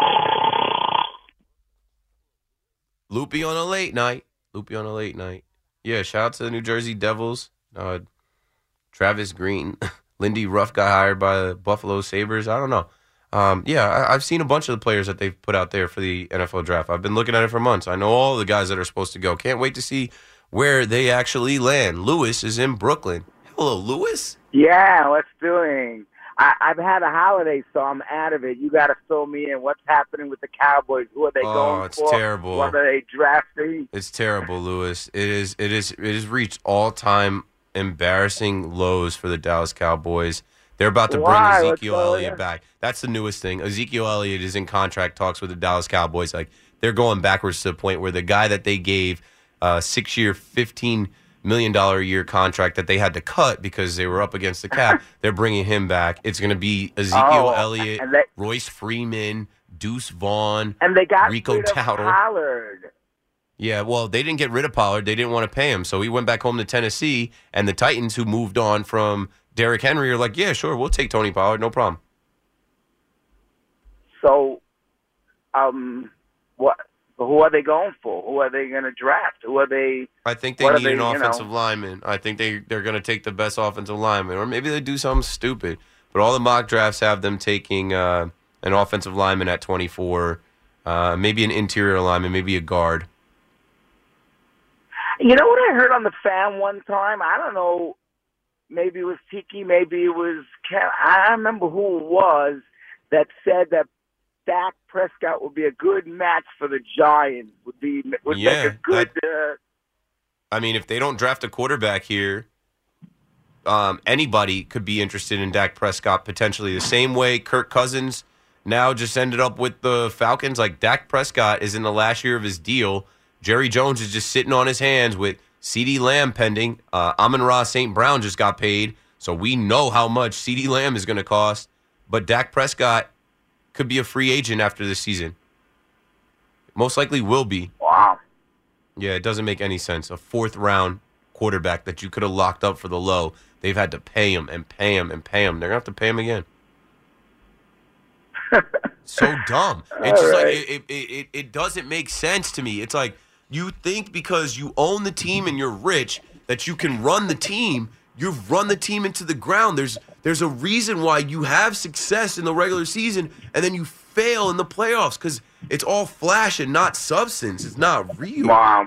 Loopy on a late night. Yeah. Shout out to the New Jersey Devils. Travis Green, Lindy Ruff got hired by the Buffalo Sabres. I don't know. I've seen a bunch of the players that they've put out there for the NFL draft. I've been looking at it for months. I know all the guys that are supposed to go. Can't wait to see where they actually land. Lewis is in Brooklyn. Hello, Lewis. Yeah, what's doing? I've had a holiday, so I'm out of it. You got to fill me in. What's happening with the Cowboys? Who are they going for? It's terrible. What are they drafting? It's terrible, Lewis. It has reached all-time embarrassing lows for the Dallas Cowboys. They're about to bring Ezekiel Elliott back. That's the newest thing. Ezekiel Elliott is in contract talks with the Dallas Cowboys. Like, they're going backwards to the point where the guy that they gave a 6-year, $15 million a year contract that they had to cut because they were up against the cap, they're bringing him back. It's going to be Ezekiel Elliott, Royce Freeman, Deuce Vaughn, and they got Rico rid of Dowdle. Pollard. Yeah, well, they didn't get rid of Pollard. They didn't want to pay him. So he went back home to Tennessee, and the Titans, who moved on from Derrick Henry, are like, yeah, sure, we'll take Tony Pollard, no problem. So, what? Who are they going for? Who are they going to draft? Who are they? I think they need an offensive lineman. I think they're going to take the best offensive lineman, or maybe they do something stupid. But all the mock drafts have them taking an offensive lineman at 24, maybe an interior lineman, maybe a guard. You know what I heard on the Fan one time? I don't know. Maybe it was Tiki. Maybe it was Ken. I remember who it was that said that Dak Prescott would be a good match for the Giants. Would make a good. I mean, if they don't draft a quarterback here, anybody could be interested in Dak Prescott potentially. The same way Kirk Cousins now just ended up with the Falcons. Like, Dak Prescott is in the last year of his deal. Jerry Jones is just sitting on his hands with CeeDee Lamb pending. Amon-Ra St. Brown just got paid, so we know how much CeeDee Lamb is going to cost. But Dak Prescott could be a free agent after this season. Most likely will be. Wow. Yeah, it doesn't make any sense. A fourth-round quarterback that you could have locked up for the low, they've had to pay him and pay him and pay him. They're going to have to pay him again. So dumb. It's just like it doesn't make sense to me. It's like, you think because you own the team and you're rich that you can run the team. You've run the team into the ground. There's a reason why you have success in the regular season and then you fail in the playoffs, because it's all flash and not substance. It's not real. Wow.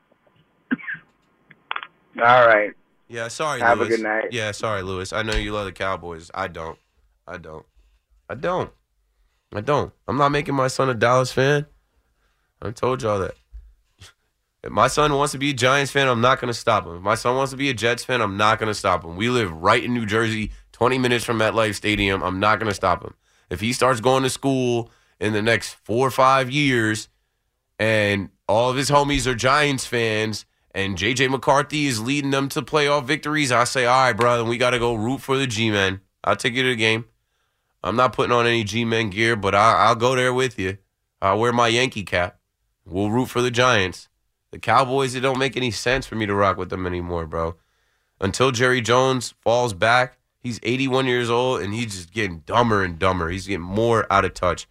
All right. Yeah, sorry, Have Lewis. a good night. Yeah, sorry, Lewis. I know you love the Cowboys. I don't. I'm not making my son a Dallas fan. I told y'all that. If my son wants to be a Giants fan, I'm not going to stop him. If my son wants to be a Jets fan, I'm not going to stop him. We live right in New Jersey, 20 minutes from MetLife Stadium. I'm not going to stop him. If he starts going to school in the next 4 or 5 years and all of his homies are Giants fans and J.J. McCarthy is leading them to playoff victories, I say, all right, brother, we got to go root for the G-Men. I'll take you to the game. I'm not putting on any G-Men gear, but I'll go there with you. I'll wear my Yankee cap. We'll root for the Giants. The Cowboys, it don't make any sense for me to rock with them anymore, bro. Until Jerry Jones falls back, he's 81 years old, and he's just getting dumber and dumber. He's getting more out of touch.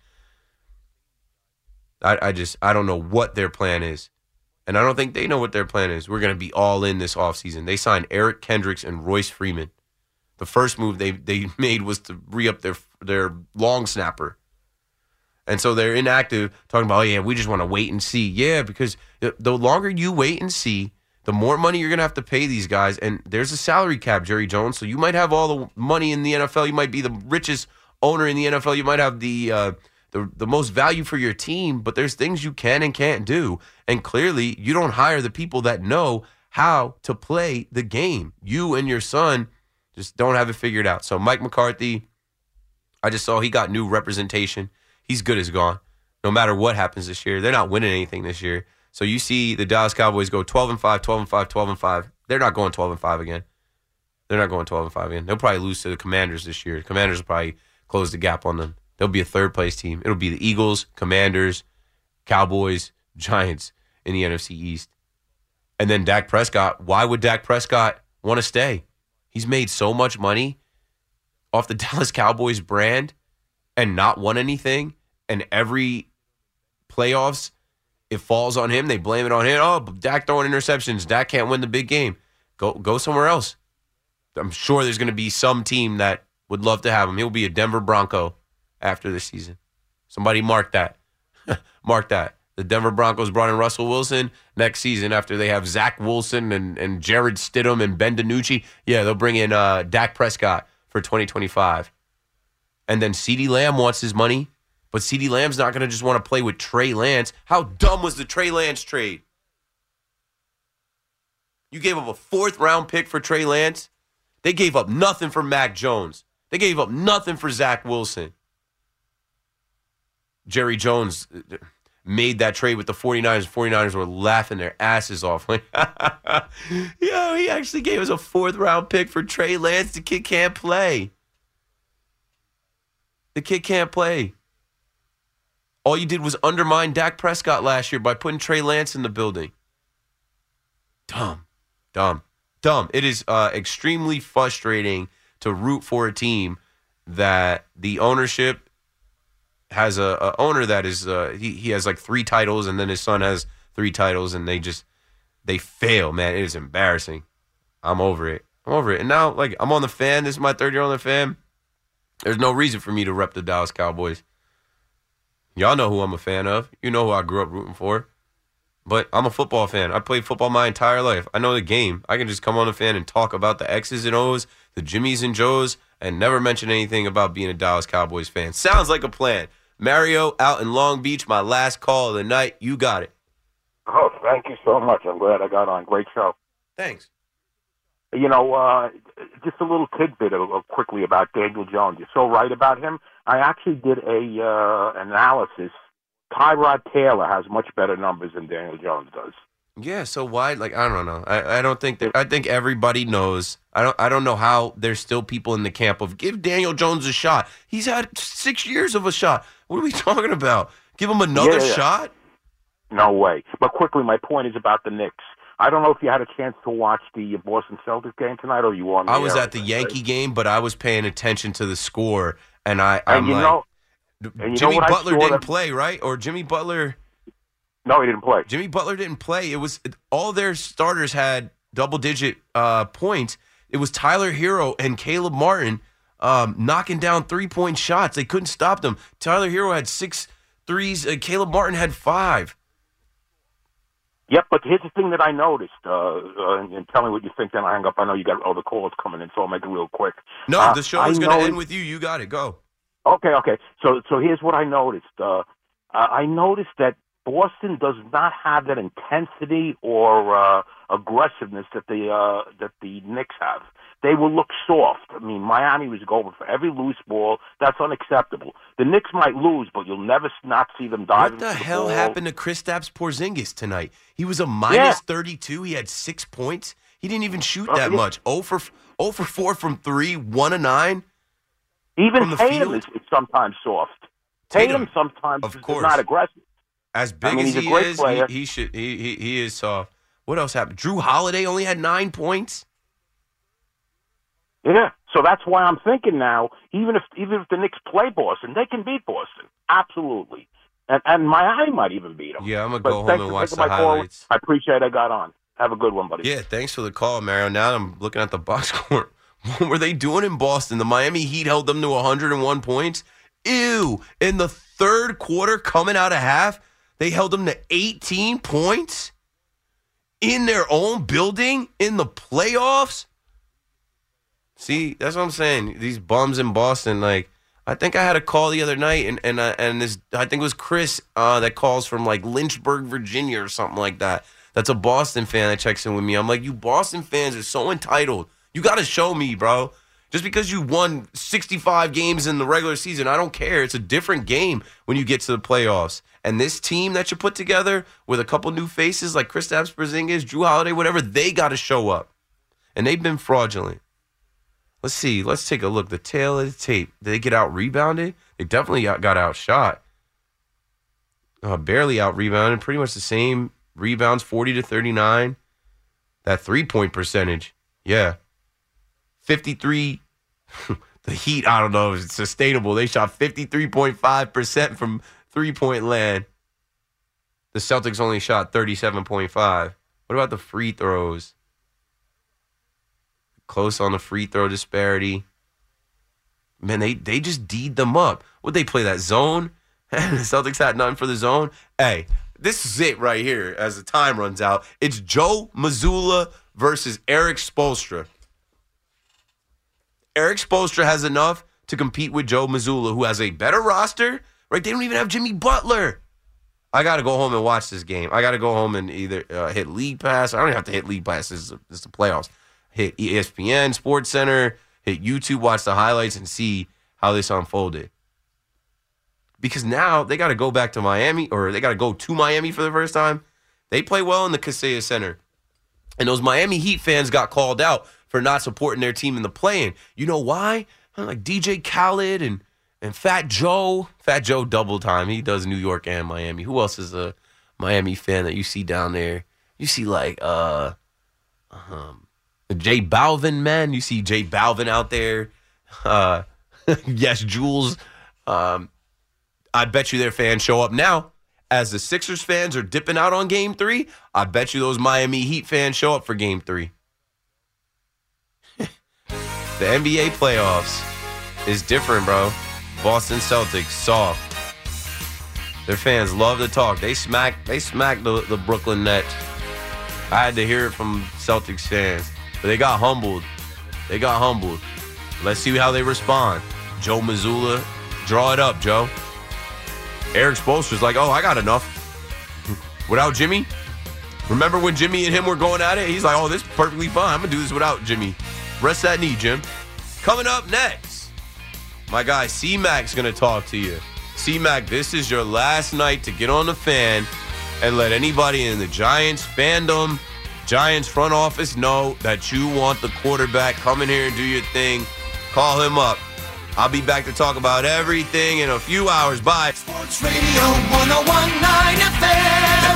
I don't know what their plan is. And I don't think they know what their plan is. We're going to be all in this offseason. They signed Eric Kendricks and Royce Freeman. The first move they made was to re-up their long snapper. And so they're inactive, talking about, oh, yeah, we just want to wait and see. Yeah, because the longer you wait and see, the more money you're going to have to pay these guys. And there's a salary cap, Jerry Jones. So you might have all the money in the NFL. You might be the richest owner in the NFL. You might have the most value for your team. But there's things you can and can't do. And clearly, you don't hire the people that know how to play the game. You and your son just don't have it figured out. So Mike McCarthy, I just saw he got new representation. He's good as gone. No matter what happens this year, they're not winning anything this year. So you see the Dallas Cowboys go 12-5, 12-5, 12-5. They're not going 12-5 again. They're not going 12-5 again. They'll probably lose to the Commanders this year. The Commanders will probably close the gap on them. They'll be a third-place team. It'll be the Eagles, Commanders, Cowboys, Giants in the NFC East. And then Dak Prescott. Why would Dak Prescott want to stay? He's made so much money off the Dallas Cowboys brand and not won anything, and every playoffs, it falls on him. They blame it on him. Oh, Dak throwing interceptions. Dak can't win the big game. Go somewhere else. I'm sure there's going to be some team that would love to have him. He'll be a Denver Bronco after this season. Somebody mark that. Mark that. The Denver Broncos brought in Russell Wilson next season after they have Zach Wilson and Jared Stidham and Ben DiNucci. Yeah, they'll bring in Dak Prescott for 2025. And then CeeDee Lamb wants his money, but CeeDee Lamb's not going to just want to play with Trey Lance. How dumb was the Trey Lance trade? You gave up a 4th-round pick for Trey Lance. They gave up nothing for Mac Jones. They gave up nothing for Zach Wilson. Jerry Jones made that trade with the 49ers. The 49ers were laughing their asses off. Like, yo, he actually gave us a 4th-round pick for Trey Lance. The kid can't play. The kid can't play. All you did was undermine Dak Prescott last year by putting Trey Lance in the building. Dumb. It is extremely frustrating to root for a team that the ownership has a owner that is he has like 3 titles, and then his son has 3 titles, and they fail, man. It is embarrassing. I'm over it. And now, like, I'm on the Fan. This is my 3rd year on the Fan. There's no reason for me to rep the Dallas Cowboys. Y'all know who I'm a fan of. You know who I grew up rooting for. But I'm a football fan. I played football my entire life. I know the game. I can just come on the Fan and talk about the X's and O's, the Jimmies and Joes, and never mention anything about being a Dallas Cowboys fan. Sounds like a plan. Mario out in Long Beach, my last call of the night. You got it. Oh, thank you so much. I'm glad I got on. Great show. Thanks. You know, just a little tidbit quickly about Daniel Jones. You're so right about him. I actually did a analysis. Tyrod Taylor has much better numbers than Daniel Jones does. Yeah, so why? Like, I don't know. I don't think that. I think everybody knows. I don't know how there's still people in the camp of give Daniel Jones a shot. He's had 6 years of a shot. What are we talking about? Give him another shot? No way. But quickly, my point is about the Knicks. I don't know if you had a chance to watch the Boston Celtics game tonight, or you on. I was at the Yankee game, but I was paying attention to the score, and Jimmy Butler didn't play, right? Or Jimmy Butler. No, he didn't play. Jimmy Butler didn't play. It was all their starters had double-digit points. It was Tyler Hero and Caleb Martin knocking down 3-point shots. They couldn't stop them. Tyler Hero had 6 threes. Caleb Martin had 5. Yep, but here's the thing that I noticed, and tell me what you think, then I hang up. I know you got other calls coming in, so I'll make it real quick. No, the show is going to end with you. You got it. Go. Okay. So here's what I noticed. I noticed that Boston does not have that intensity or aggressiveness that the Knicks have. They will look soft. I mean, Miami was going for every loose ball. That's unacceptable. The Knicks might lose, but you'll never not see them diving. What the hell happened to Kristaps Porzingis tonight? He was a minus 32. He had 6 points. He didn't even shoot that much. 0 for 4 from 3, 1 of 9. Even Tatum is sometimes soft. Tatum sometimes is not aggressive. As big as he is, he is soft. What else happened? Drew Holiday only had 9 points. Yeah, so that's why I'm thinking now. Even if the Knicks play Boston, they can beat Boston, absolutely, and Miami might even beat them. Yeah, I'm gonna go home and watch the highlights. I appreciate I got on. Have a good one, buddy. Yeah, thanks for the call, Mario. Now I'm looking at the box score. What were they doing in Boston? The Miami Heat held them to 101 points. Ew! In the third quarter, coming out of half, they held them to 18 points in their own building in the playoffs. See, that's what I'm saying. These bums in Boston, like, I think I had a call the other night, and this, I think it was Chris that calls from, like, Lynchburg, Virginia or something like that. That's a Boston fan that checks in with me. I'm like, you Boston fans are so entitled. You got to show me, bro. Just because you won 65 games in the regular season, I don't care. It's a different game when you get to the playoffs. And this team that you put together with a couple new faces like Kristaps Porzingis, Drew Holiday, whatever, they got to show up. And they've been fraudulent. Let's see. Let's take a look. The tail of the tape. Did they get out-rebounded? They definitely got outshot. Barely out-rebounded. Pretty much the same rebounds, 40 to 39. That three-point percentage. Yeah. 53. The Heat, I don't know if it's sustainable. They shot 53.5% from three-point land. The Celtics only shot 37.5. What about the free throws? Close on the free throw disparity. Man, they just D'd them up. Would they play that zone? The Celtics had nothing for the zone. Hey, this is it right here as the time runs out. It's Joe Mazzulla versus Eric Spoelstra. Eric Spoelstra has enough to compete with Joe Mazzulla, who has a better roster, right? They don't even have Jimmy Butler. I got to go home and watch this game. I got to go home and either hit League Pass. I don't even have to hit League Pass. This is the playoffs. Hit ESPN, Sports Center, hit YouTube, watch the highlights, and see how this unfolded. Because now they got to go back to Miami, or they got to go to Miami for the first time. They play well in the Kaseya Center. And those Miami Heat fans got called out for not supporting their team in the play-in. You know why? Like DJ Khaled and Fat Joe. Fat Joe double time. He does New York and Miami. Who else is a Miami fan that you see down there? You see like J Balvin, man. You see J Balvin out there. Yes, Jules. I bet you their fans show up now. As the Sixers fans are dipping out on Game 3, I bet you those Miami Heat fans show up for Game 3. The NBA playoffs is different, bro. Boston Celtics, soft. Their fans love to talk. They smacked the Brooklyn Nets. I had to hear it from Celtics fans. But they got humbled. Let's see how they respond. Joe Mazzulla, draw it up, Joe. Eric Spoelstra's like, I got enough. Without Jimmy? Remember when Jimmy and him were going at it? He's like, this is perfectly fine. I'm going to do this without Jimmy. Rest that knee, Jim. Coming up next, my guy C-Mac's going to talk to you. C-Mac, this is your last night to get on the fan and let anybody in the Giants fandom, Giants front office know that you want the quarterback. Come in here and do your thing. Call him up. I'll be back to talk about everything in a few hours. Bye. Sports Radio 101.9 FM.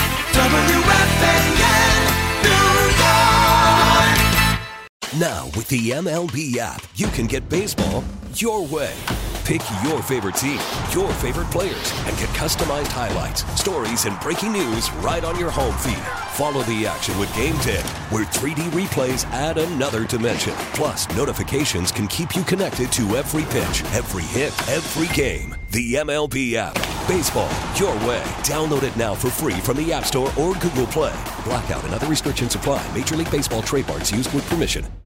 WFAN, New York. Now, with the MLB app, you can get baseball your way. Pick your favorite team, your favorite players, and get customized highlights, stories, and breaking news right on your home feed. Follow the action with Game Day, where 3D replays add another dimension. Plus, notifications can keep you connected to every pitch, every hit, every game. The MLB app. Baseball your way. Download it now for free from the App Store or Google Play. Blackout and other restrictions apply. Major League Baseball trademarks used with permission.